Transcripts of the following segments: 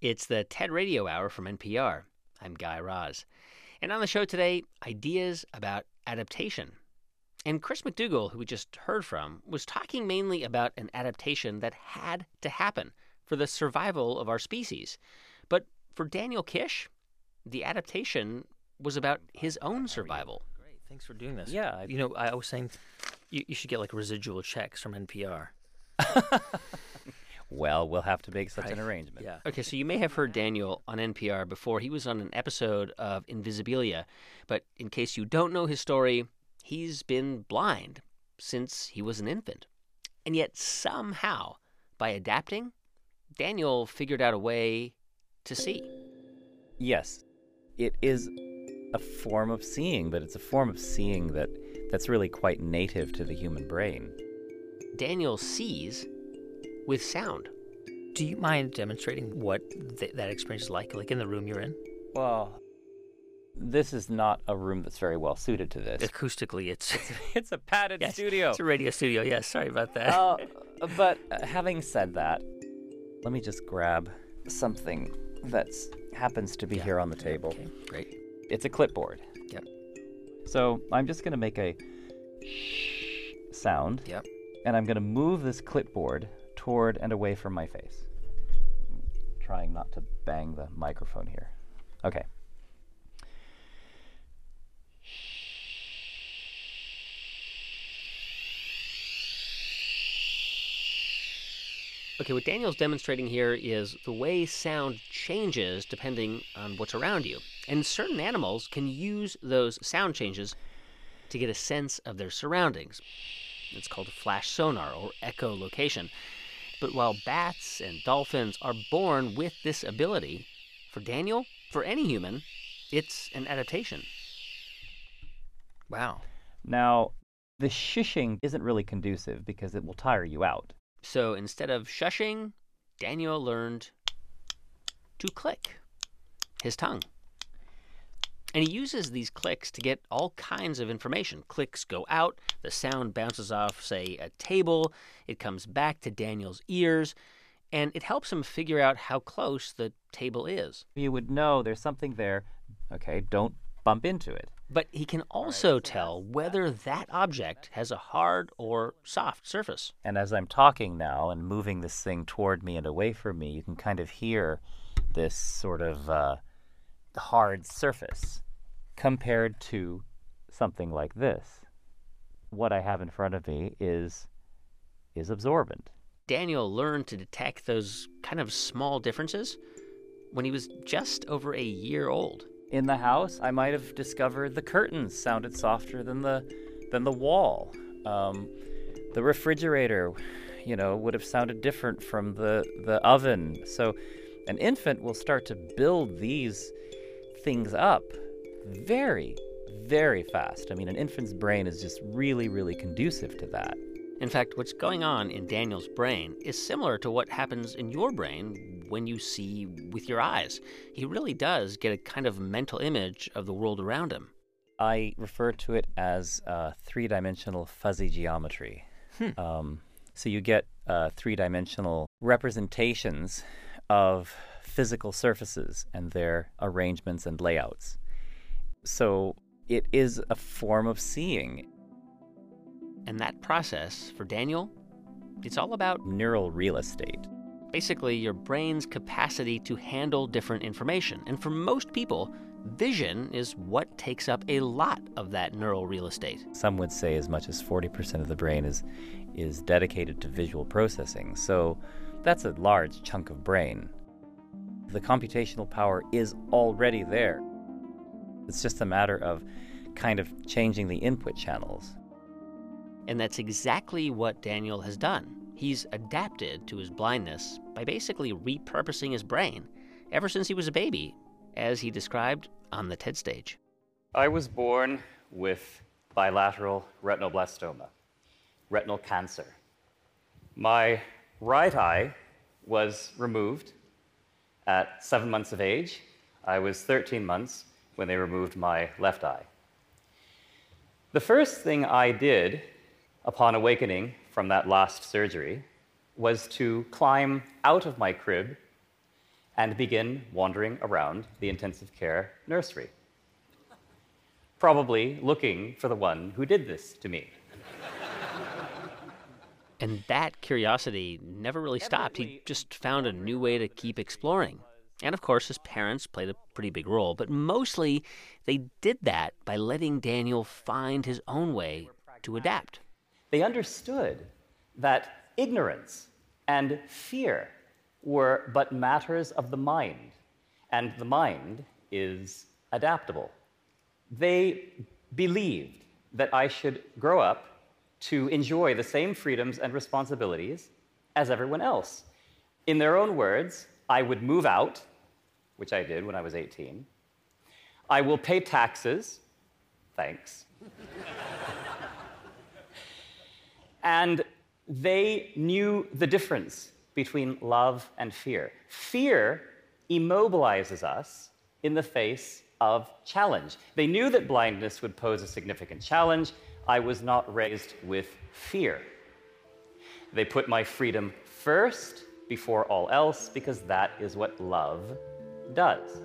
It's the TED Radio Hour from NPR. I'm Guy Raz. And on the show today, ideas about adaptation. And Chris McDougall, who we just heard from, was talking mainly about an adaptation that had to happen for the survival of our species. But for Daniel Kish, the adaptation was about his own survival. Great, thanks for doing this. Yeah. I was saying you should get like residual checks from NPR. Well, we'll have to make such an arrangement. Yeah. Okay, so you may have heard Daniel on NPR before. He was on an episode of Invisibilia. But in case you don't know his story, he's been blind since he was an infant. And yet somehow, by adapting, Daniel figured out a way to see. Yes, it is a form of seeing, but it's a form of seeing that's really quite native to the human brain. Daniel sees with sound. Do you mind demonstrating what that experience is like in the room you're in? Well, this is not a room that's very well suited to this. Acoustically, it's It's a padded yes, studio. It's a radio studio. Yes, sorry about that. But having said that, let me just grab something that happens to be here on the table. Okay, great. It's a clipboard. Yep. So I'm just going to make a shh sound. Yep. And I'm going to move this clipboard toward and away from my face. Trying not to bang the microphone here. Okay. Okay, what Daniel's demonstrating here is the way sound changes depending on what's around you. And certain animals can use those sound changes to get a sense of their surroundings. It's called flash sonar or echolocation. But while bats and dolphins are born with this ability, for Daniel, for any human, it's an adaptation. Wow. Now, the shushing isn't really conducive because it will tire you out. So instead of shushing, Daniel learned to click his tongue. And he uses these clicks to get all kinds of information. Clicks go out, the sound bounces off, say, a table, it comes back to Daniel's ears, and it helps him figure out how close the table is. You would know there's something there. Okay, don't bump into it. But he can also tell whether that object has a hard or soft surface. And as I'm talking now and moving this thing toward me and away from me, you can kind of hear this sort of hard surface compared to something like this. What I have in front of me is absorbent. Daniel learned to detect those kind of small differences when he was just over a year old. In the house, I might have discovered the curtains sounded softer than the wall. The refrigerator, would have sounded different from the oven. So an infant will start to build these things up very, very fast. I mean, an infant's brain is just really, really conducive to that. In fact, what's going on in Daniel's brain is similar to what happens in your brain when you see with your eyes. He really does get a kind of mental image of the world around him. I refer to it as three-dimensional fuzzy geometry. So you get three-dimensional representations of physical surfaces and their arrangements and layouts. So it is a form of seeing. And that process, for Daniel, it's all about neural real estate. Basically, your brain's capacity to handle different information. And for most people, vision is what takes up a lot of that neural real estate. Some would say as much as 40% of the brain is dedicated to visual processing. So that's a large chunk of brain. The computational power is already there. It's just a matter of kind of changing the input channels. And that's exactly what Daniel has done. He's adapted to his blindness by basically repurposing his brain ever since he was a baby, as he described on the TED stage. I was born with bilateral retinoblastoma, retinal cancer. My right eye was removed at 7 months of age. I was 13 months when they removed my left eye. The first thing I did upon awakening from that last surgery was to climb out of my crib and begin wandering around the intensive care nursery, probably looking for the one who did this to me. And that curiosity never really stopped. He just found a new way to keep exploring. And of course, his parents played a pretty big role, but mostly they did that by letting Daniel find his own way to adapt. They understood that ignorance and fear were but matters of the mind, and the mind is adaptable. They believed that I should grow up to enjoy the same freedoms and responsibilities as everyone else. In their own words, I would move out, which I did when I was 18. I will pay taxes, thanks. And they knew the difference between love and fear. Fear immobilizes us in the face of challenge. They knew that blindness would pose a significant challenge. I was not raised with fear. They put my freedom first before all else because that is what love does.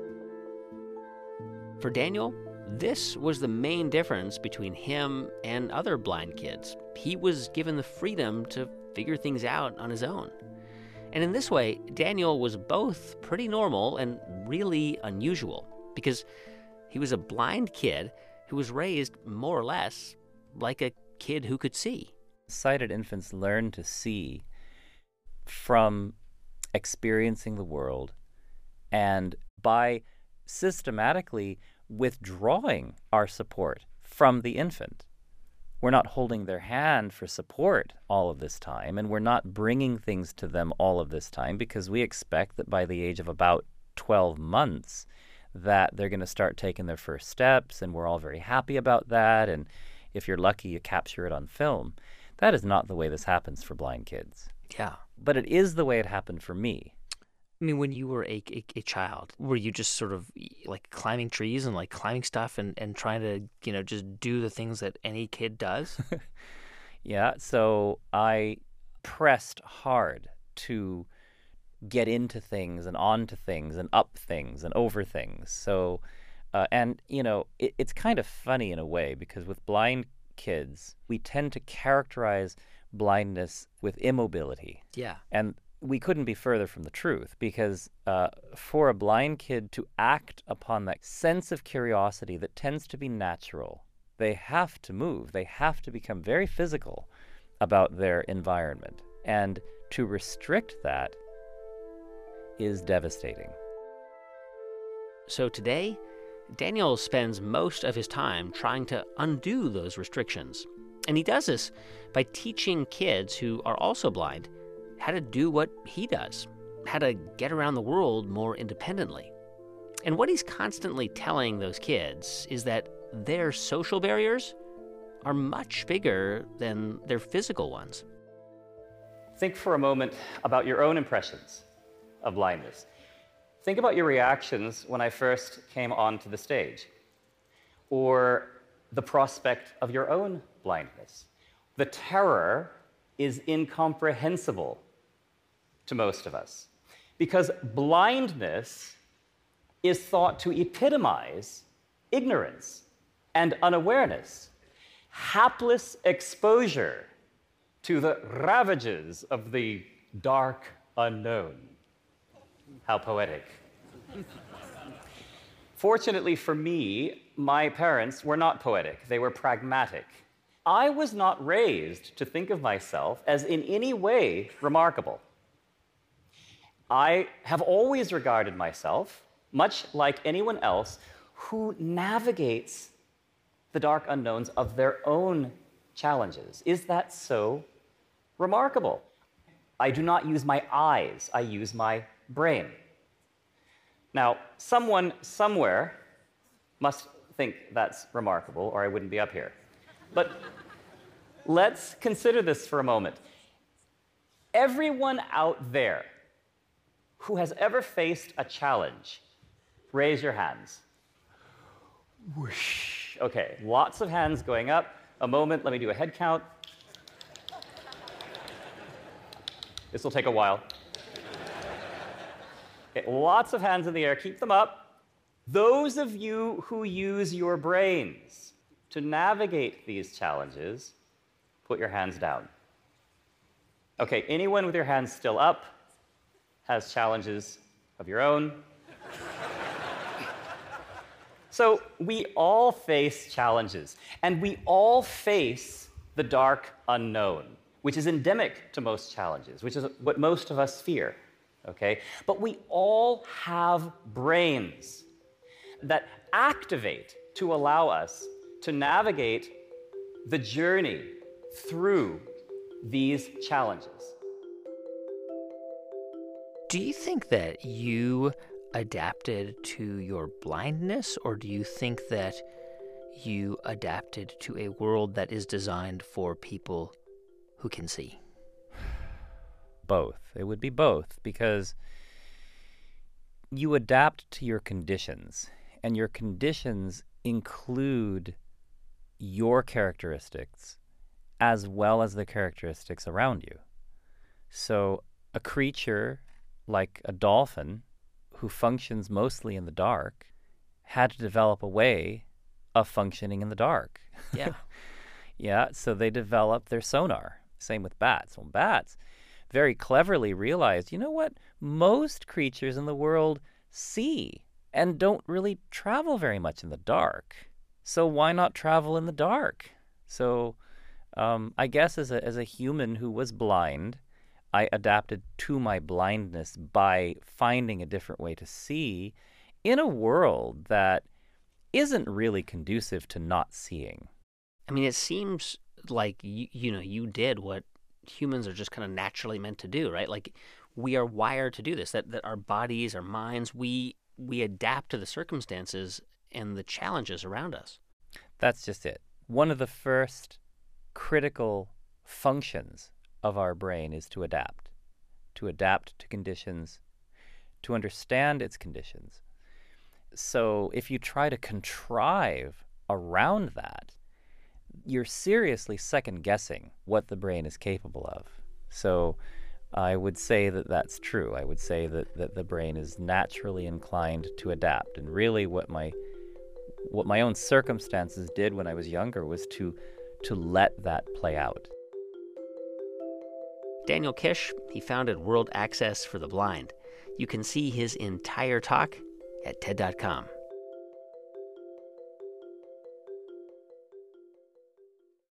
For Daniel, this was the main difference between him and other blind kids. He was given the freedom to figure things out on his own. And in this way, Daniel was both pretty normal and really unusual because he was a blind kid who was raised more or less like a kid who could see. Sighted infants learn to see from experiencing the world and by systematically withdrawing our support from the infant. We're not holding their hand for support all of this time, and we're not bringing things to them all of this time because we expect that by the age of about 12 months that they're going to start taking their first steps, and we're all very happy about that, and if you're lucky, you capture it on film. That is not the way this happens for blind kids. Yeah. But it is the way it happened for me. I mean, when you were a child, were you just sort of like climbing trees and like climbing stuff and trying to, just do the things that any kid does? Yeah, so I pressed hard to get into things and onto things and up things and over things. So, it's kind of funny in a way because with blind kids, we tend to characterize blindness with immobility. Yeah. And we couldn't be further from the truth because for a blind kid to act upon that sense of curiosity that tends to be natural, they have to move. They have to become very physical about their environment. And to restrict that is devastating. So today, Daniel spends most of his time trying to undo those restrictions. And he does this by teaching kids who are also blind how to do what he does, how to get around the world more independently. And what he's constantly telling those kids is that their social barriers are much bigger than their physical ones. Think for a moment about your own impressions of blindness. Think about your reactions when I first came onto the stage, or the prospect of your own blindness. The terror is incomprehensible to most of us because blindness is thought to epitomize ignorance and unawareness, hapless exposure to the ravages of the dark unknown. How poetic. Fortunately for me, my parents were not poetic. They were pragmatic. I was not raised to think of myself as in any way remarkable. I have always regarded myself, much like anyone else, who navigates the dark unknowns of their own challenges. Is that so remarkable? I do not use my eyes, I use my brain. Now, someone somewhere must think that's remarkable, or I wouldn't be up here. But let's consider this for a moment. Everyone out there who has ever faced a challenge, raise your hands. Whoosh. Okay, lots of hands going up. A moment, let me do a head count. This will take a while. Okay, lots of hands in the air. Keep them up. Those of you who use your brains to navigate these challenges, put your hands down. Okay, anyone with your hands still up has challenges of your own. So we all face challenges, and we all face the dark unknown, which is endemic to most challenges, which is what most of us fear, okay? But we all have brains that activate to allow us to navigate the journey through these challenges. Do you think that you adapted to your blindness, or do you think that you adapted to a world that is designed for people who can see? Both. It would be both, because you adapt to your conditions, and your conditions include your characteristics as well as the characteristics around you. So a creature like a dolphin, who functions mostly in the dark, had to develop a way of functioning in the dark. Yeah. Yeah, so they developed their sonar. Same with bats. Well, bats very cleverly realized, you know what? Most creatures in the world see and don't really travel very much in the dark. So why not travel in the dark? So I guess as a human who was blind, I adapted to my blindness by finding a different way to see in a world that isn't really conducive to not seeing. I mean, it seems like you did what humans are just kind of naturally meant to do, right? Like, we are wired to do this, that our bodies, our minds, we adapt to the circumstances and the challenges around us. That's just it. One of the first critical functions of our brain is to adapt to conditions, to understand its conditions. So if you try to contrive around that, you're seriously second-guessing what the brain is capable of. So I would say that that's true. I would say that the brain is naturally inclined to adapt. And really what my own circumstances did when I was younger was to let that play out. Daniel Kish, he founded World Access for the Blind. You can see his entire talk at TED.com.